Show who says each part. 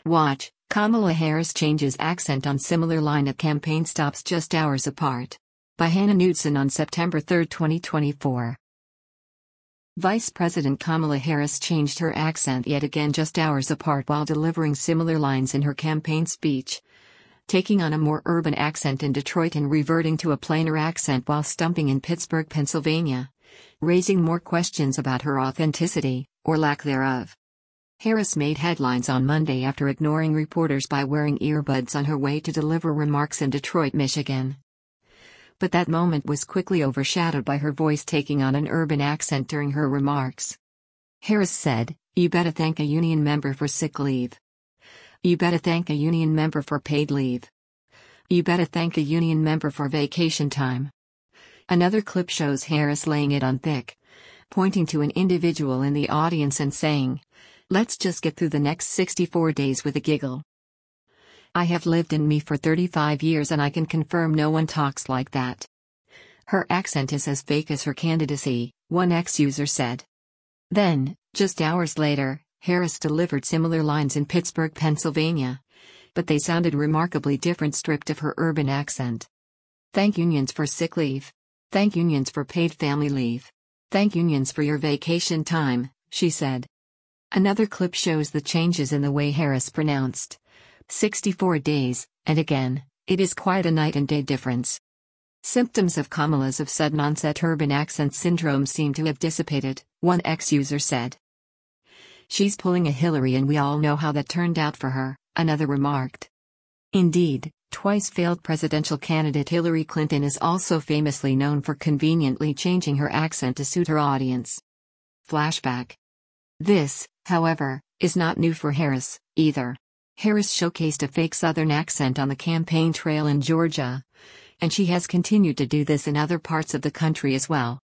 Speaker 1: Watch, Kamala Harris changes accent on similar line at campaign stops just hours apart. By Hannah Knudsen on September 3, 2024. Vice President Kamala Harris changed her accent yet again just hours apart while delivering similar lines in her campaign speech, taking on a more urban accent in Detroit and reverting to a plainer accent while stumping in Pittsburgh, Pennsylvania, raising more questions about her authenticity, or lack thereof. Harris made headlines on Monday after ignoring reporters by wearing earbuds on her way to deliver remarks in Detroit, Michigan. But that moment was quickly overshadowed by her voice taking on an urban accent during her remarks. Harris said, "You better thank a union member for sick leave. You better thank a union member for paid leave. You better thank a union member for vacation time." Another clip shows Harris laying it on thick, pointing to an individual in the audience and saying, "Let's just get through the next 64 days with a giggle. I have lived in me for 35 years and I can confirm no one talks like that." Her accent is as fake as her candidacy, one X-user said. Then, just hours later, Harris delivered similar lines in Pittsburgh, Pennsylvania, but they sounded remarkably different stripped of her urban accent. "Thank unions for sick leave. Thank unions for paid family leave. Thank unions for your vacation time," she said. Another clip shows the changes in the way Harris pronounced 64 days, and again, it is quite a night and day difference. Symptoms of Kamala's of sudden onset urban accent syndrome seem to have dissipated, one X-user said. "She's pulling a Hillary and we all know how that turned out for her," another remarked. Indeed, twice failed presidential candidate Hillary Clinton is also famously known for conveniently changing her accent to suit her audience. Flashback. This, however, is not new for Harris, either. Harris showcased a fake Southern accent on the campaign trail in Georgia, and she has continued to do this in other parts of the country as well.